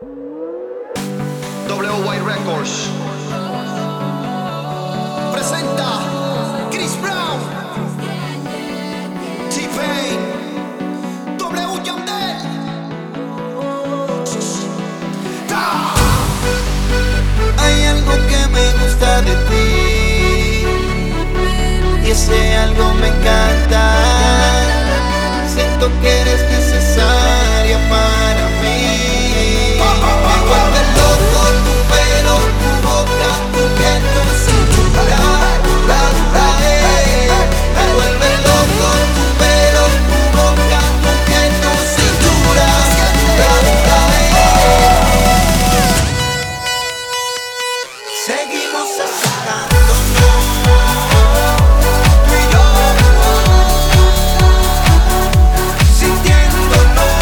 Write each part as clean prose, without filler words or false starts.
WY Records presenta Chris Brown, T-Pain, W Yandel. Hay algo que me gusta de ti y ese algo me encanta. Siento que eres necesaria para mí. Me vuelve loco tu pelo, tu boca, tu piel, tu cintura. Me vuelve loco tu pelo, tu boca, tu piel, tu cintura. Seguimos acercándonos, tú y yo, sintiéndonos,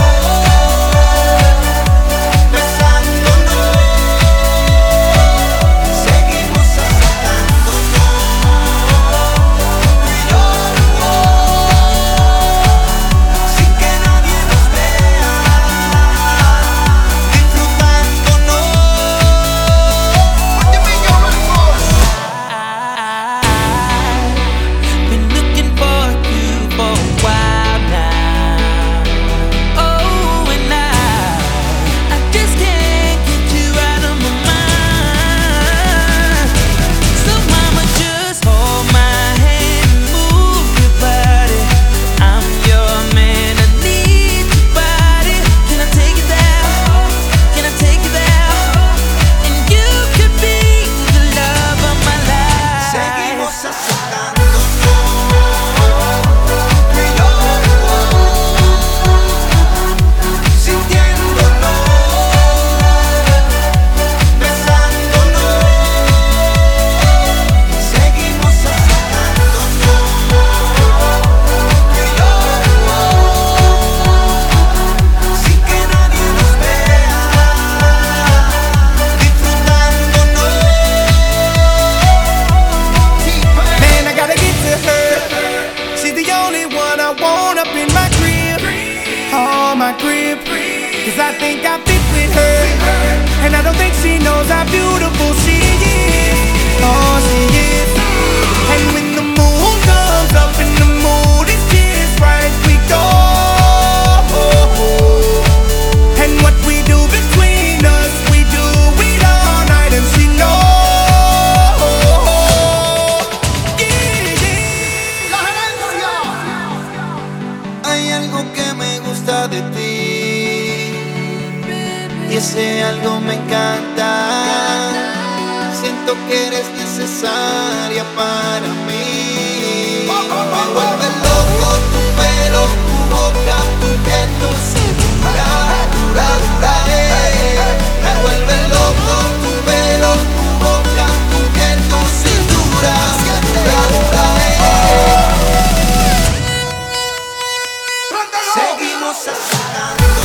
besándonos. Seguimos acercándonos, tú y yo, sin que nadie nos vea, disfrutándonos. Been looking for you for a while now. Oh, and I just can't get you out of my mind. So mama, just hold my hand and move your body. I'm your man, I need your body. Can I take you there? Can I take you there? And you could be the love of my life. Seguimos acercándonos, tú y yo, sintiéndonos, besándonos. Seguimos acercándonos, tú y yo, sin que nadie nos vea, disfrutándonos. Man, I gotta get to her. She's the only one I want up in my crib. Oh, my crib. Cause I think I fit with her. And I don't think she knows how beautiful she is. Oh, she is. And when the moon comes up and the mood is just right, we go. And what we do between us, we do it all night, and she knows. Yeah, yeah. La gerencia. Hay algo que me gusta de ti y ese algo me encanta. Siento que eres necesaria para mí. Me vuelve loco tu pelo, tu boca, tu piel, tu cintura. Me vuelve loco tu pelo, tu boca, tu piel, tu cintura. Seguimos acercándonos.